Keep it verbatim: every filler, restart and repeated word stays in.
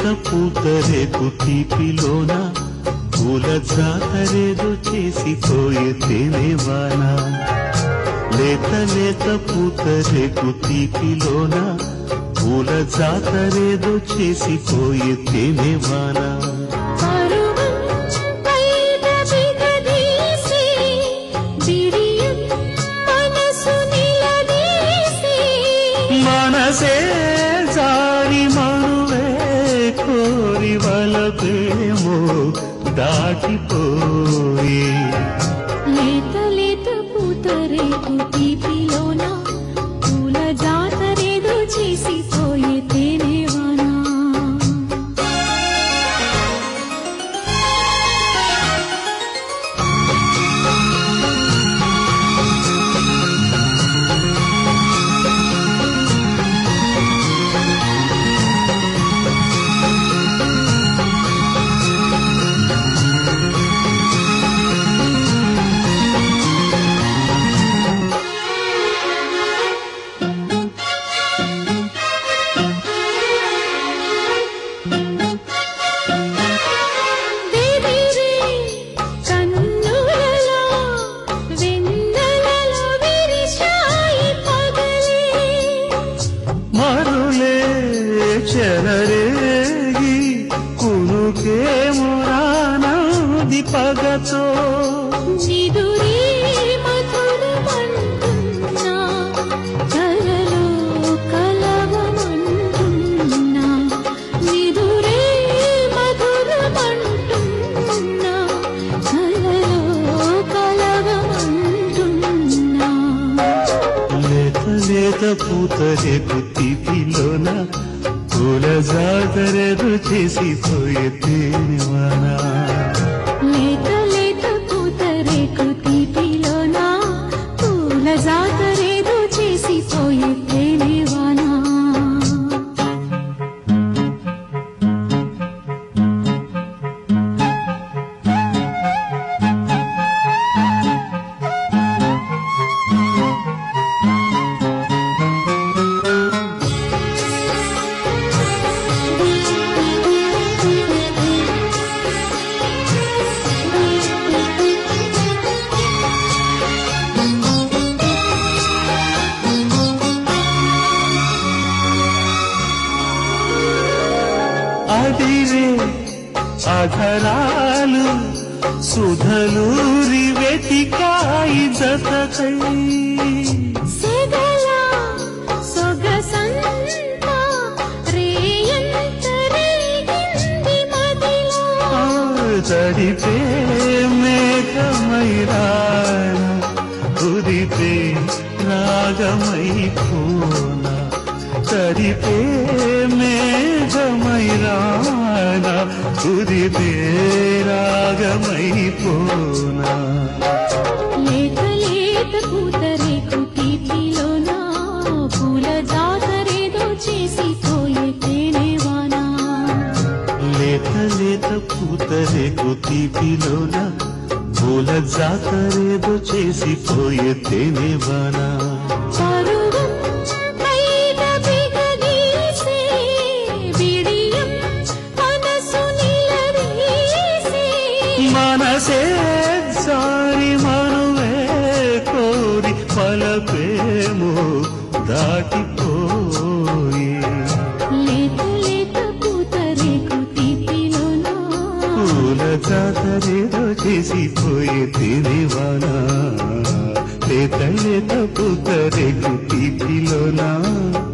పూతరేకు తీపిలోన పూల జాతరేదో చేసిపోయే తేనేవానా లేత లేత పూతరేకు తీపిలోన పూల జాతరేదో చేసిపోయే తేనేవానా మనసే జారి మనువే కోరి వలపేమో దాటిపోయి లేత లేత పూతరేకు తీపిలోన పూల జాతరేదో చేసిపోయే తేనేవానా చెలరేగి కునుకే మురానది పగతో నిదురే మధురమంటున్నా కలలో కలవమంటున్నా నిదురే మధురమంటున్నా కలలో కలవమంటున్నా లేత లేత పూతరేకు తీపిలోన పూల జాతరేదో చేసిపోయే తేనేవానా లేత లేత పూతరేకు తీపిలోన పూల జాతరేదో చేసిపోయే తేనేవానా అదిరే అధరాలు సుధలూరి వెతికాయి జతకై సెగలా సొగసంతా రేయంత రేగింది మదిలో తడిపే మేఘమై రానా ఉదిపే రాగమై పోనా తడిపే మేఘమై రానా ఉదిపే రాగమై పోనా లేత లేత పూతరేకు తీపిలోన పూల జాతరేదో చేసిపోయే తేనేవానా లేత లేత పూతరేకు తీపిలోన పూల జాతరేదో చేసిపోయే తేనేవానా మనసే జారి మనువే కోరి పలపేమో దాటిపోయి లేత లేత పూతరేకు తీపిలోన పూల జాతరేదో చేసిపోయే తేనేవానా లేత లేత పూతరేకు తీపిలోనా